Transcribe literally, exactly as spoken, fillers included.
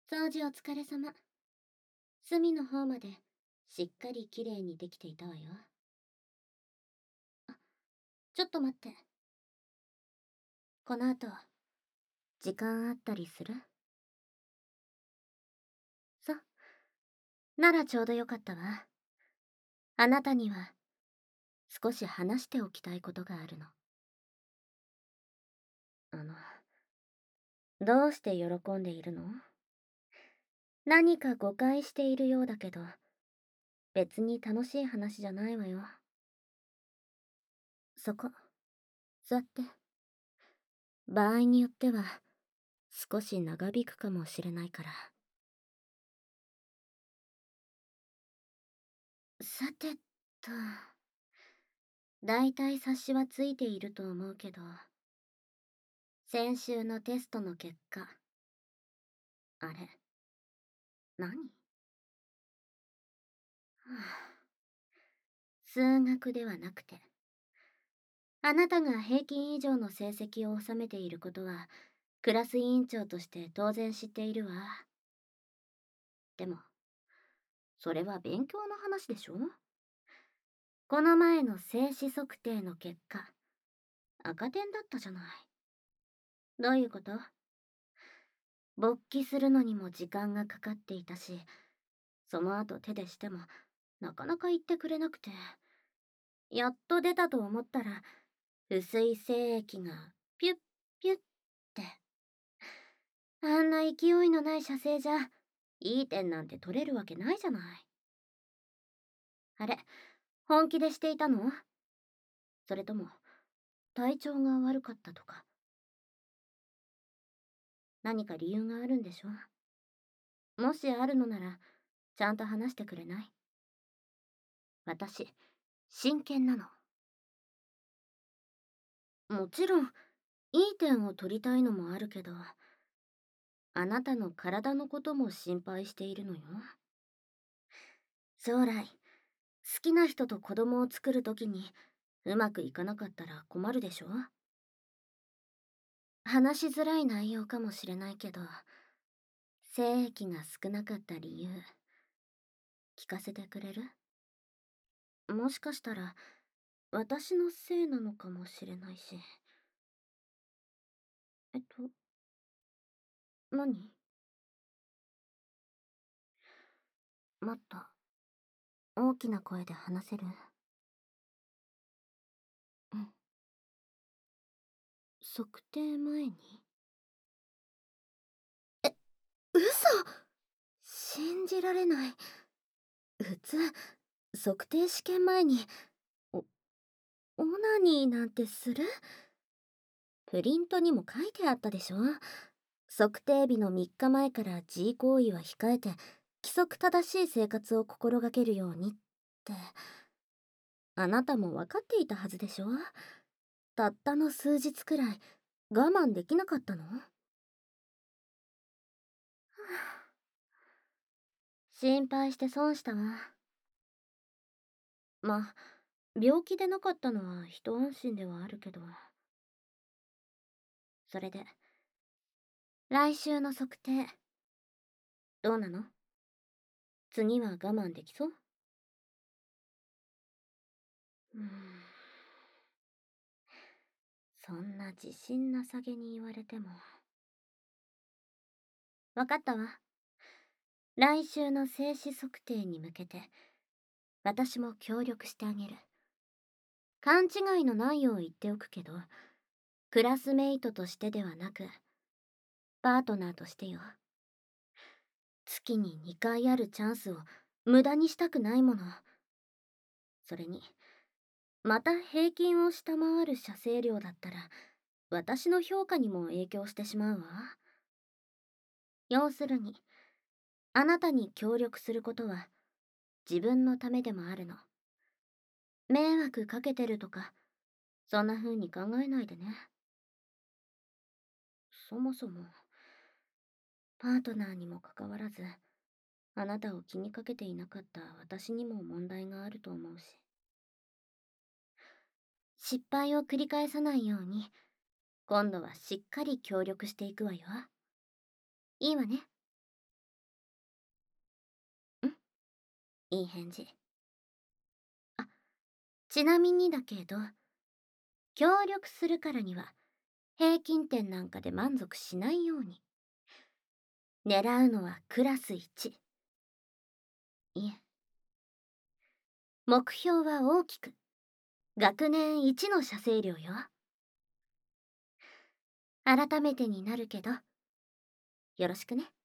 掃除お疲れ様。隅の方までしっかりきれいにできていたわよ。ちょっと待って。この後、時間あったりする？そう。ならちょうどよかったわ。あなたには少し話しておきたいことがあるの。あの、どうして喜んでいるの？何か誤解しているようだけど、別に楽しい話じゃないわよ。そこ、座って。場合によっては、少し長引くかもしれないから。さてと、だいたい察しはついていると思うけど、先週のテストの結果、あれ、何？はあ、数学ではなくて、あなたが平均以上の成績を収めていることは、クラス委員長として当然知っているわ。でも、それは勉強の話でしょ？この前の静止測定の結果、赤点だったじゃない。どういうこと？勃起するのにも時間がかかっていたし、その後手でしてもなかなか言ってくれなくて、やっと出たと思ったら薄い精液がピュッピュッって。あんな勢いのない射精じゃいい点なんて取れるわけないじゃない。あれ、本気でしていたの？それとも体調が悪かったとか。何か理由があるんでしょ？もしあるのならちゃんと話してくれない？私真剣なの。もちろんいい点を取りたいのもあるけど、あなたの体のことも心配しているのよ。将来好きな人と子供を作るときにうまくいかなかったら困るでしょ？話しづらい内容かもしれないけど、精液が少なかった理由聞かせてくれる？もしかしたら私のせいなのかもしれないし。えっと何？もっと大きな声で話せる？うん。測定前に？嘘！信じられない。普通測定試験前におオナニーなんてする？プリントにも書いてあったでしょ？測定日のみっかまえから G 行為は控えて規則正しい生活を心がけるようにって。あなたも分かっていたはずでしょ？たったの数日くらい我慢できなかったの？心配して損したわ。まあ病気でなかったのは一安心ではあるけど。それで来週の測定どうなの？次は我慢できそう？うーん、そんな自信なさげに言われても。わかったわ。来週の静止測定に向けて私も協力してあげる。勘違いのないよう言っておくけど、クラスメイトとしてではなくパートナーとしてよ。月ににかいあるチャンスを無駄にしたくないもの。それにまた平均を下回る射精量だったら私の評価にも影響してしまうわ。要するにあなたに協力することは自分のためでもあるの。迷惑かけてるとかそんな風に考えないでね。そもそもパートナーにもかかわらずあなたを気にかけていなかった私にも問題があると思うし、失敗を繰り返さないように今度はしっかり協力していくわよ。いいわね？ いい返事。あ、ちなみにだけど、協力するからには、平均点なんかで満足しないように。狙うのはクラスいち。いえ。目標は大きく。学年いちの社生寮よ。改めてになるけど、よろしくね。